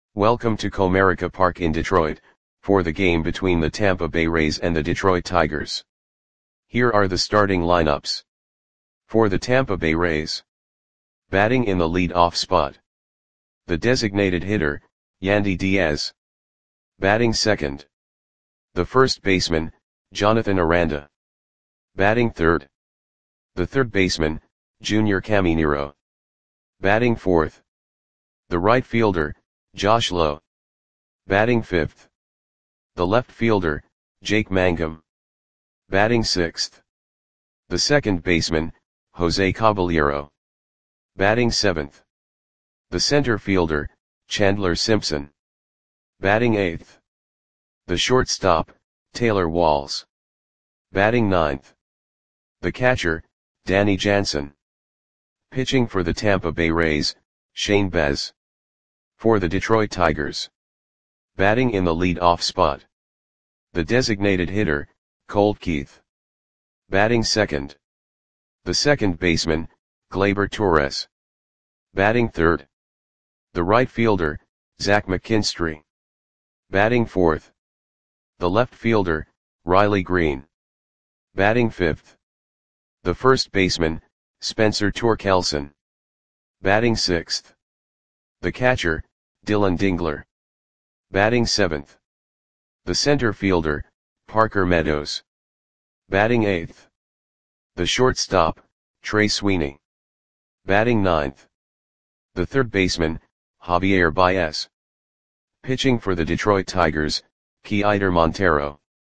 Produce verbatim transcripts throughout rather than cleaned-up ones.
Welcome to Comerica Park in Detroit, for the game between the Tampa Bay Rays and the Detroit Tigers. Here are the starting lineups. For the Tampa Bay Rays. Batting in the lead-off spot. The designated hitter, Yandy Diaz. Batting second. The first baseman, Jonathan Aranda. Batting third. The third baseman, Junior Caminero. Batting fourth. The right fielder, Josh Lowe. Batting fifth. The left fielder, Jake Mangum. Batting sixth. The second baseman, Jose Caballero. Batting seventh. The center fielder, Chandler Simpson. Batting eighth. The shortstop, Taylor Walls. Batting ninth. The catcher, Danny Jansen. Pitching for the Tampa Bay Rays, Shane Baz. For the Detroit Tigers. Batting in the lead-off spot. The designated hitter, Colt Keith. Batting second. The second baseman, Gleyber Torres. Batting third. The right fielder, Zach McKinstry. Batting fourth. The left fielder, Riley Green. Batting fifth. The first baseman, Spencer Torkelson. Batting sixth. The catcher, Dylan Dingler. Batting seventh. The center fielder, Parker Meadows. Batting eighth. The shortstop, Trey Sweeney. Batting ninth. The third baseman, Javier Baez. Pitching for the Detroit Tigers, Keider Montero.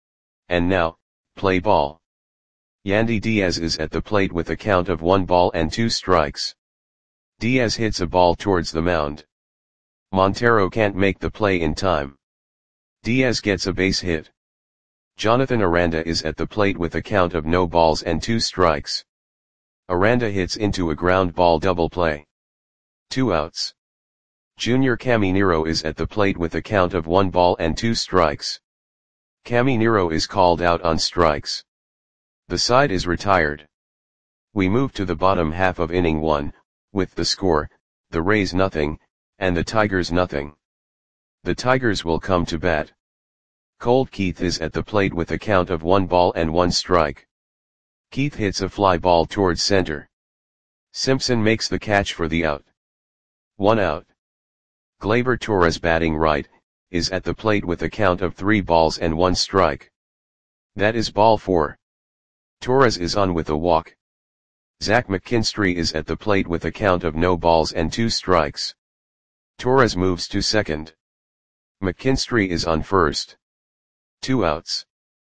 And now, play ball. Yandy Diaz is at the plate with a count of one ball and two strikes. Diaz hits a ball towards the mound. Montero can't make the play in time. Diaz gets a base hit. Jonathan Aranda is at the plate with a count of no balls and two strikes. Aranda hits into a ground ball double play. Two outs. Junior Caminero is at the plate with a count of one ball and two strikes. Caminero is called out on strikes. The side is retired. We move to the bottom half of inning one, with the score, the Rays nothing, and the Tigers nothing. The Tigers will come to bat. Colt Keith is at the plate with a count of one ball and one strike. Keith hits a fly ball towards center. Simpson makes the catch for the out. One out. Gleyber Torres, batting right, is at the plate with a count of three balls and one strike. That is ball four. Torres is on with a walk. Zach McKinstry is at the plate with a count of no balls and two strikes. Torres moves to second. McKinstry is on first. Two outs.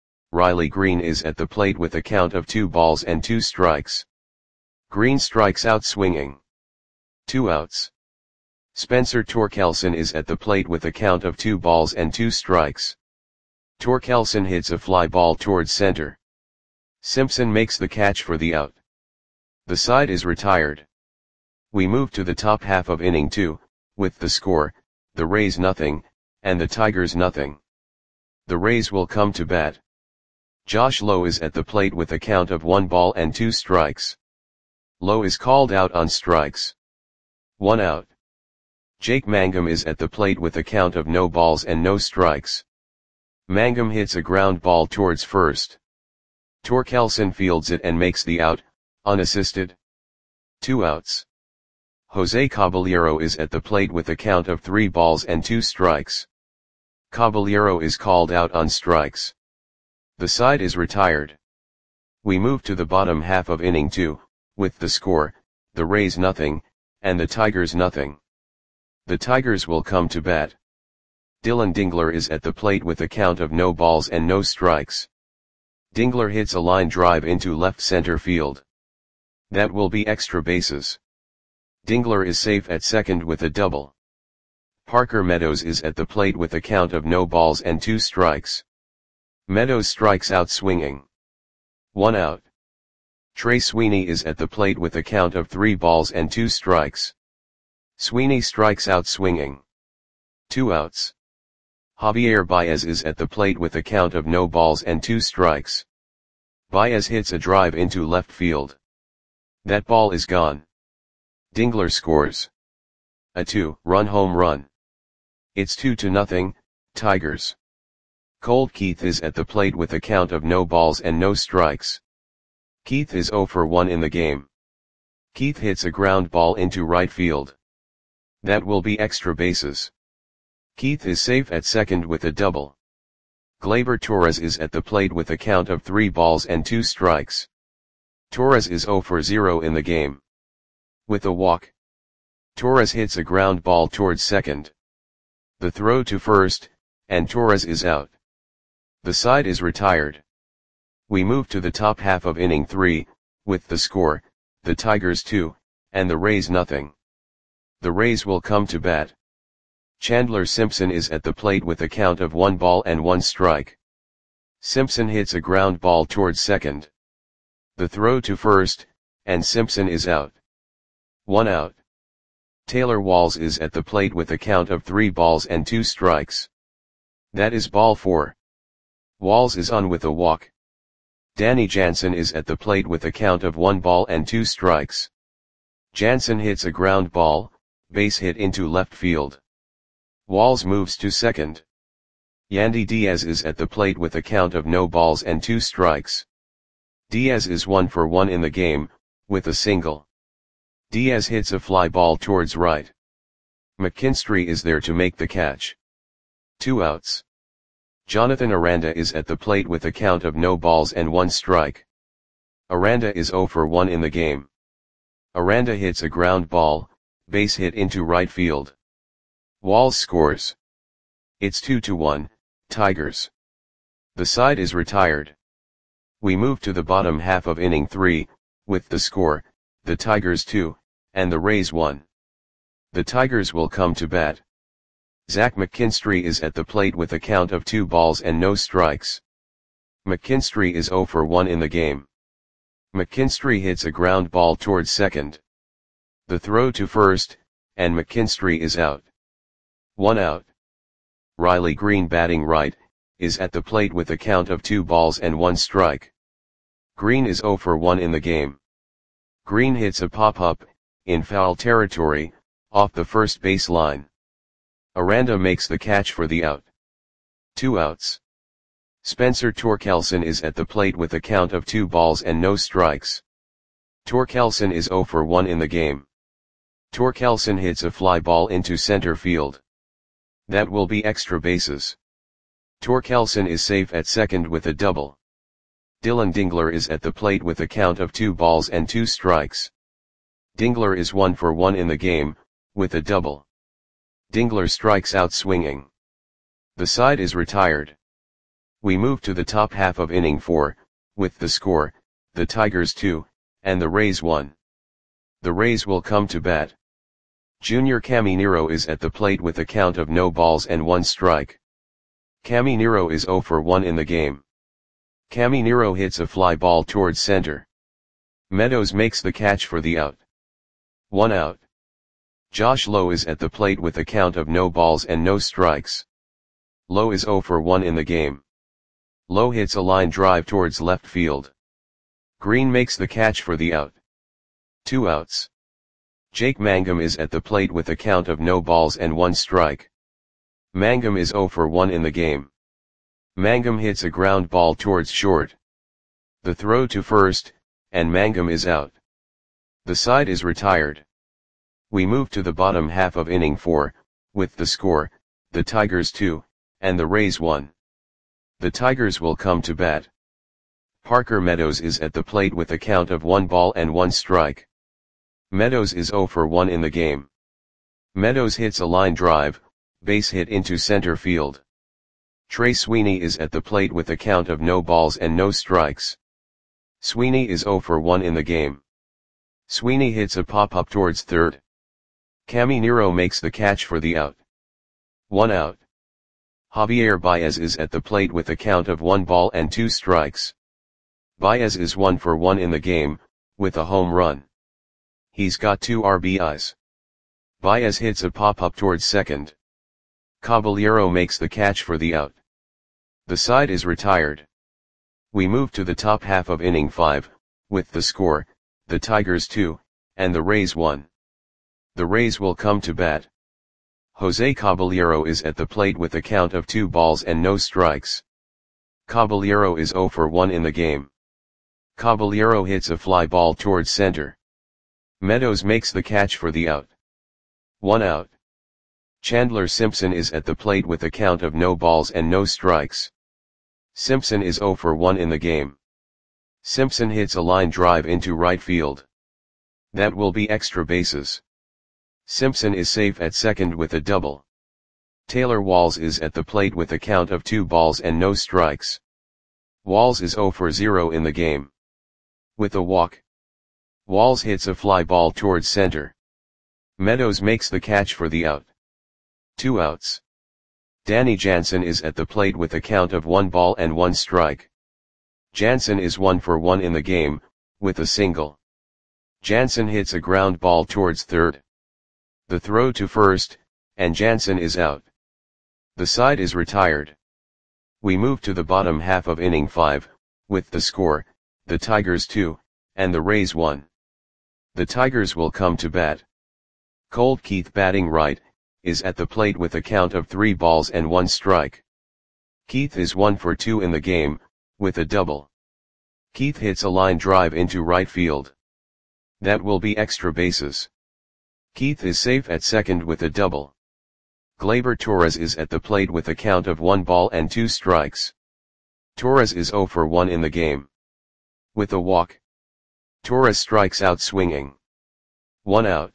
Riley Green is at the plate with a count of two balls and two strikes. Green strikes out swinging. Two outs. Spencer Torkelson is at the plate with a count of two balls and two strikes. Torkelson hits a fly ball towards center. Simpson makes the catch for the out. The side is retired. We move to the top half of inning two, with the score, the Rays nothing, and the Tigers nothing. The Rays will come to bat. Josh Lowe is at the plate with a count of one ball and two strikes. Lowe is called out on strikes. One out. Jake Mangum is at the plate with a count of no balls and no strikes. Mangum hits a ground ball towards first. Torkelson fields it and makes the out, unassisted. Two outs. Jose Caballero is at the plate with a count of three balls and two strikes. Caballero is called out on strikes. The side is retired. We move to the bottom half of inning two, with the score, the Rays nothing, and the Tigers nothing. The Tigers will come to bat. Dylan Dingler is at the plate with a count of no balls and no strikes. Dingler hits a line drive into left center field. That will be extra bases. Dingler is safe at second with a double. Parker Meadows is at the plate with a count of no balls and two strikes. Meadows strikes out swinging. One out. Trey Sweeney is at the plate with a count of three balls and two strikes. Sweeney strikes out swinging. Two outs. Javier Baez is at the plate with a count of no balls and two strikes. Baez hits a drive into left field. That ball is gone. Dingler scores a two-run home run. It's two to nothing, Tigers. Colt Keith is at the plate with a count of no balls and no strikes. Keith is zero for one in the game. Keith hits a ground ball into right field. That will be extra bases. Keith is safe at second with a double. Gleyber Torres is at the plate with a count of three balls and two strikes. Torres is zero for zero in the game. With a walk, Torres hits a ground ball towards second. The throw to first, and Torres is out. The side is retired. We move to the top half of inning three, with the score, the Tigers two, and the Rays nothing. The Rays will come to bat. Chandler Simpson is at the plate with a count of one ball and one strike. Simpson hits a ground ball towards second. The throw to first, and Simpson is out. One out. Taylor Walls is at the plate with a count of three balls and two strikes. That is ball four. Walls is on with a walk. Danny Jansen is at the plate with a count of one ball and two strikes. Jansen hits a ground ball, base hit into left field. Walls moves to second. Yandy Diaz is at the plate with a count of no balls and two strikes. Diaz is one for one in the game, with a single. Diaz hits a fly ball towards right. McKinstry is there to make the catch. Two outs. Jonathan Aranda is at the plate with a count of no balls and one strike. Aranda is zero for one in the game. Aranda hits a ground ball, base hit into right field. Walls scores. It's two to one, Tigers. The side is retired. We move to the bottom half of inning three, with the score, the Tigers two, and the Rays one. The Tigers will come to bat. Zach McKinstry is at the plate with a count of two balls and no strikes. McKinstry is zero for one in the game. McKinstry hits a ground ball towards second. The throw to first, and McKinstry is out. One out. Riley Green, batting right, is at the plate with a count of two balls and one strike. Green is zero for one in the game. Green hits a pop-up, in foul territory, off the first base line. Aranda makes the catch for the out. Two outs. Spencer Torkelson is at the plate with a count of two balls and no strikes. Torkelson is zero for one in the game. Torkelson hits a fly ball into center field. That will be extra bases. Torkelson is safe at second with a double. Dylan Dingler is at the plate with a count of two balls and two strikes. Dingler is one for one in the game, with a double. Dingler strikes out swinging. The side is retired. We move to the top half of inning four, with the score, the Tigers two, and the Rays one. The Rays will come to bat. Junior Caminero is at the plate with a count of no balls and one strike. Caminero is zero for one in the game. Caminero hits a fly ball towards center. Meadows makes the catch for the out. One out. Josh Lowe is at the plate with a count of no balls and no strikes. Lowe is zero for one in the game. Lowe hits a line drive towards left field. Green makes the catch for the out. Two outs. Jake Mangum is at the plate with a count of no balls and one strike. Mangum is zero for one in the game. Mangum hits a ground ball towards short. The throw to first, and Mangum is out. The side is retired. We move to the bottom half of inning four, with the score, the Tigers two, and the Rays one. The Tigers will come to bat. Parker Meadows is at the plate with a count of one ball and one strike. Meadows is zero for one in the game. Meadows hits a line drive, base hit into center field. Trey Sweeney is at the plate with a count of no balls and no strikes. Sweeney is zero for one in the game. Sweeney hits a pop-up towards third. Caminero makes the catch for the out. One out. Javier Baez is at the plate with a count of one ball and two strikes. Baez is one for one in the game, with a home run. He's got two R B Is. Baez hits a pop-up towards second. Caballero makes the catch for the out. The side is retired. We move to the top half of inning five, with the score, the Tigers two, and the Rays one. The Rays will come to bat. Jose Caballero is at the plate with a count of two balls and no strikes. Caballero is zero for one in the game. Caballero hits a fly ball towards center. Meadows makes the catch for the out. One out. Chandler Simpson is at the plate with a count of no balls and no strikes. Simpson is zero for one in the game. Simpson hits a line drive into right field. That will be extra bases. Simpson is safe at second with a double. Taylor Walls is at the plate with a count of two balls and no strikes. Walls is zero for zero in the game. With a walk. Walls hits a fly ball towards center. Meadows makes the catch for the out. Two outs. Danny Jansen is at the plate with a count of one ball and one strike. Jansen is one for one in the game, with a single. Jansen hits a ground ball towards third. The throw to first, and Jansen is out. The side is retired. We move to the bottom half of inning five, with the score, the Tigers two, and the Rays one. The Tigers will come to bat. Colt Keith, batting right, is at the plate with a count of three balls and one strike. Keith is one for two in the game, with a double. Keith hits a line drive into right field. That will be extra bases. Keith is safe at second with a double. Gleyber Torres is at the plate with a count of one ball and two strikes. Torres is zero for one in the game. With a walk. Torres strikes out swinging. One out.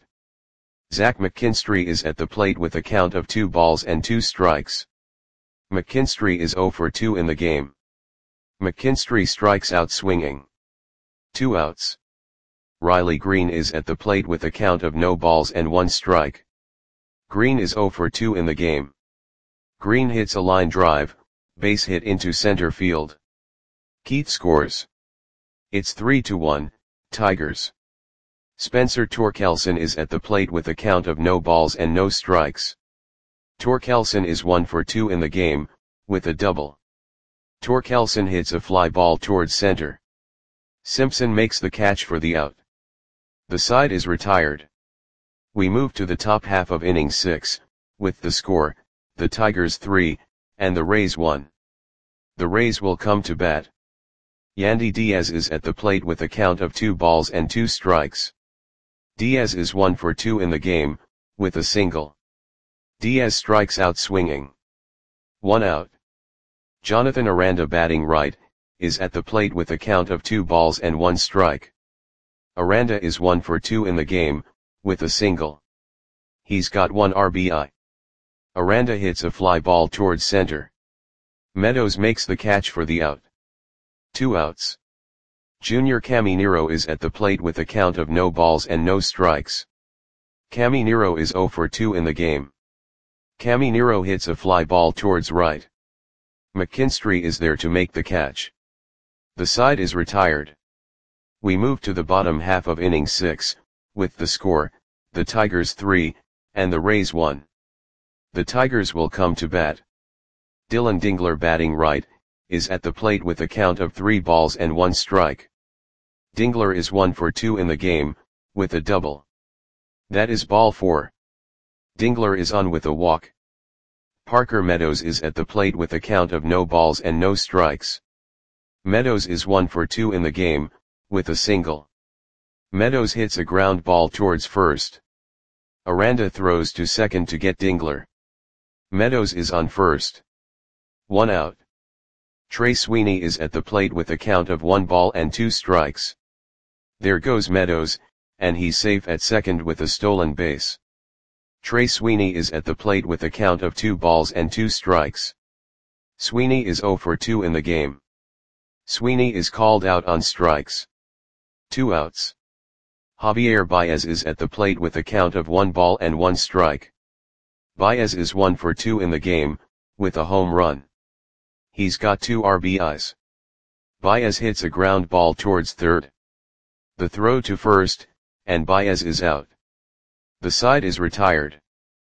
Zach McKinstry is at the plate with a count of two balls and two strikes. McKinstry is zero for two in the game. McKinstry strikes out swinging. Two outs. Riley Green is at the plate with a count of no balls and one strike. Green is zero for two in the game. Green hits a line drive, base hit into center field. Keith scores. It's three to one, Tigers. Spencer Torkelson is at the plate with a count of no balls and no strikes. Torkelson is one for two in the game, with a double. Torkelson hits a fly ball towards center. Simpson makes the catch for the out. The side is retired. We move to the top half of inning six, with the score, the Tigers three, and the Rays one. The Rays will come to bat. Yandy Diaz is at the plate with a count of two balls and two strikes. Diaz is one for two in the game, with a single. Diaz strikes out swinging. One out. Jonathan Aranda, batting right, is at the plate with a count of two balls and one strike. Aranda is one for two in the game, with a single. He's got one R B I. Aranda hits a fly ball towards center. Meadows makes the catch for the out. Two outs. Junior Caminero is at the plate with a count of no balls and no strikes. Caminero is zero for two in the game. Caminero hits a fly ball towards right. McKinstry is there to make the catch. The side is retired. We move to the bottom half of inning six, with the score, the Tigers three, and the Rays one. The Tigers will come to bat. Dylan Dingler, batting right, is at the plate with a count of three balls and one strike. Dingler is one for two in the game, with a double. That is ball four. Dingler is on with a walk. Parker Meadows is at the plate with a count of no balls and no strikes. Meadows is one for two in the game, with a single. Meadows hits a ground ball towards first. Aranda throws to second to get Dingler. Meadows is on first. One out. Trey Sweeney is at the plate with a count of one ball and two strikes. There goes Meadows, and he's safe at second with a stolen base. Trey Sweeney is at the plate with a count of two balls and two strikes. Sweeney is zero for two in the game. Sweeney is called out on strikes. Two outs. Javier Baez is at the plate with a count of one ball and one strike. Baez is one for two in the game, with a home run. He's got two R B Is. Baez hits a ground ball towards third. The throw to first, and Baez is out. The side is retired.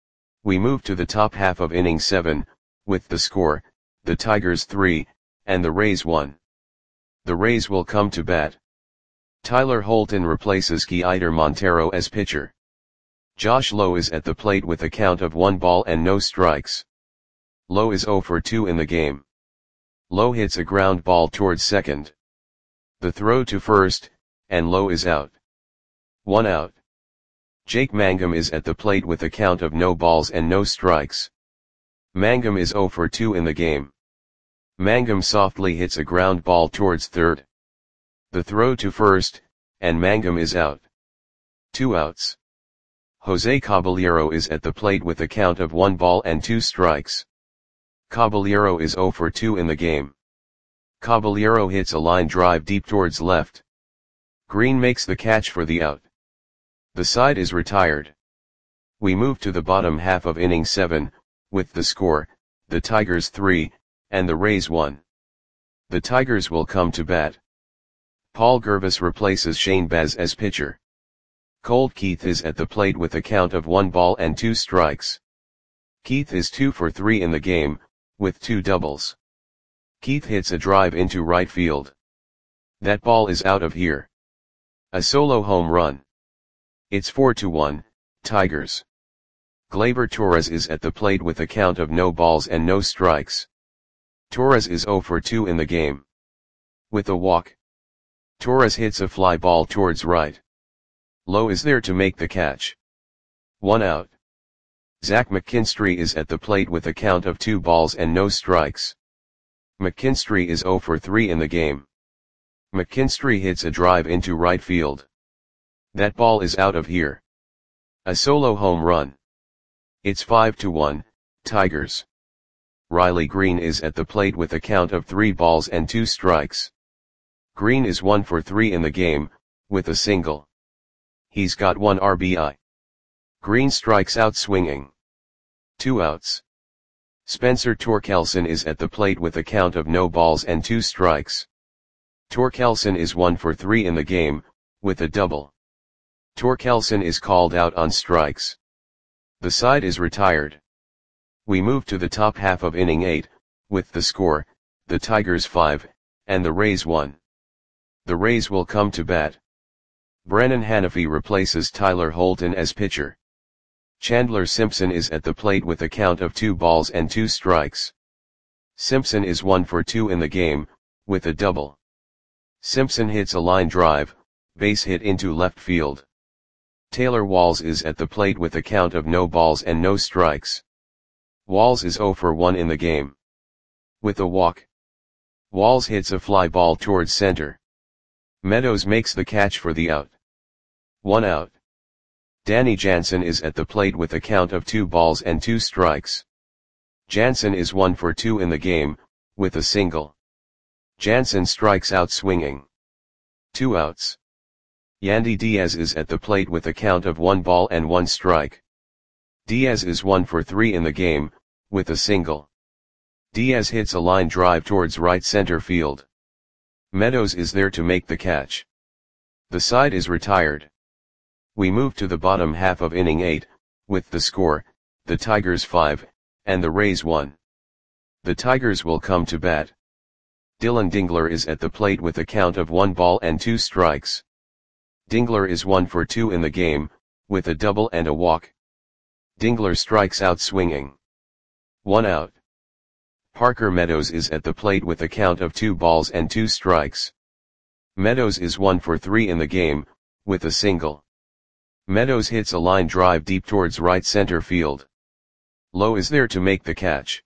We move to the top half of inning seven, with the score, the Tigers three, and the Rays one. The Rays will come to bat. Tyler Holton replaces Keider Montero as pitcher. Josh Lowe is at the plate with a count of one ball and no strikes. Lowe is zero for two in the game. Lowe hits a ground ball towards second. The throw to first, and Lowe is out. One out. Jake Mangum is at the plate with a count of no balls and no strikes. Mangum is zero for two in the game. Mangum softly hits a ground ball towards third. The throw to first, and Mangum is out. Two outs. Jose Caballero is at the plate with a count of one ball and two strikes. Caballero is zero for two in the game. Caballero hits a line drive deep towards left. Green makes the catch for the out. The side is retired. We move to the bottom half of inning seven, with the score, the Tigers three, and the Rays one. The Tigers will come to bat. Paul Gervis replaces Shane Baz as pitcher. Colt Keith is at the plate with a count of one ball and two strikes. Keith is two for three in the game, with two doubles. Keith hits a drive into right field. That ball is out of here. A solo home run. It's four to one, Tigers. Gleyber Torres is at the plate with a count of no balls and no strikes. Torres is zero for two in the game. With a walk. Torres hits a fly ball towards right. Lowe is there to make the catch. One out. Zach McKinstry is at the plate with a count of two balls and no strikes. McKinstry is zero for three in the game. McKinstry hits a drive into right field. That ball is out of here. A solo home run. It's five to one, Tigers. Riley Green is at the plate with a count of three balls and two strikes. Green is one for three in the game, with a single. He's got one R B I. Green strikes out swinging. Two outs. Spencer Torkelson is at the plate with a count of no balls and two strikes. Torkelson is one for three in the game, with a double. Torkelson is called out on strikes. The side is retired. We move to the top half of inning eight, with the score, the Tigers five, and the Rays one. The Rays will come to bat. Brennan Hanafy replaces Tyler Holton as pitcher. Chandler Simpson is at the plate with a count of two balls and two strikes. Simpson is one for two in the game, with a double. Simpson hits a line drive, base hit into left field. Taylor Walls is at the plate with a count of no balls and no strikes. Walls is zero for one in the game. With a walk. Walls hits a fly ball towards center. Meadows makes the catch for the out. One out. Danny Jansen is at the plate with a count of two balls and two strikes. Jansen is one for two in the game, with a single. Jansen strikes out swinging. Two outs. Yandy Diaz is at the plate with a count of one ball and one strike. Diaz is one for three in the game, with a single. Diaz hits a line drive towards right center field. Meadows is there to make the catch. The side is retired. We move to the bottom half of inning eight, with the score, the Tigers five, and the Rays one. The Tigers will come to bat. Dylan Dingler is at the plate with a count of one ball and two strikes. Dingler is one for two in the game, with a double and a walk. Dingler strikes out swinging. One out. Parker Meadows is at the plate with a count of two balls and two strikes. Meadows is one for three in the game, with a single. Meadows hits a line drive deep towards right center field. Lowe is there to make the catch.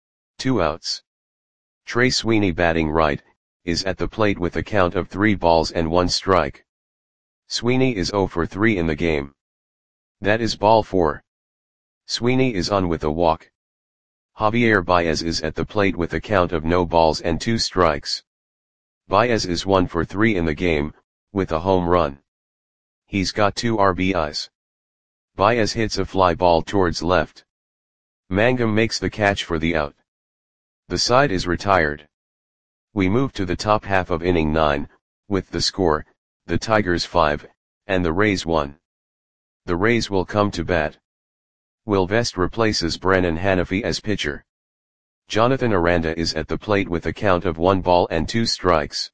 Two outs. Trey Sweeney, batting right, is at the plate with a count of three balls and one strike. Sweeney is zero for three in the game. That is ball four. Sweeney is on with a walk. Javier Baez is at the plate with a count of no balls and two strikes. Baez is one for three in the game, with a home run. He's got two R B Is. Baez hits a fly ball towards left. Mangum makes the catch for the out. The side is retired. We move to the top half of inning nine, with the score, the Tigers five, and the Rays one. The Rays will come to bat. Will Vest replaces Brennan Hanafy as pitcher. Jonathan Aranda is at the plate with a count of one ball and two strikes.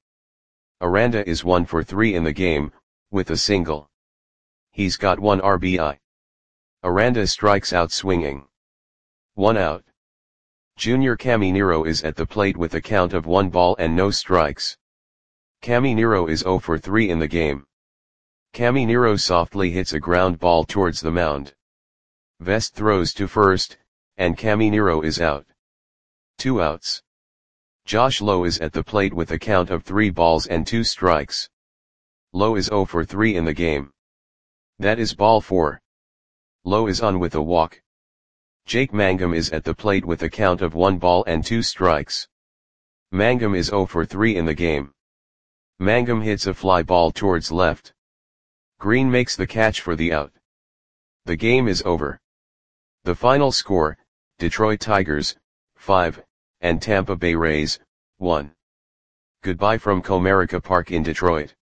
Aranda is one for three in the game, with a single. He's got one R B I. Aranda strikes out swinging. One out. Junior Caminero is at the plate with a count of one ball and no strikes. Caminero is zero for three in the game. Caminero softly hits a ground ball towards the mound. Vest throws to first, and Caminero is out. Two outs. Josh Lowe is at the plate with a count of three balls and two strikes. Lowe is zero for three in the game. That is ball four. Lowe is on with a walk. Jake Mangum is at the plate with a count of one ball and two strikes. Mangum is zero for three in the game. Mangum hits a fly ball towards left. Green makes the catch for the out. The game is over. The final score, Detroit Tigers, five, and Tampa Bay Rays, one. Goodbye from Comerica Park in Detroit.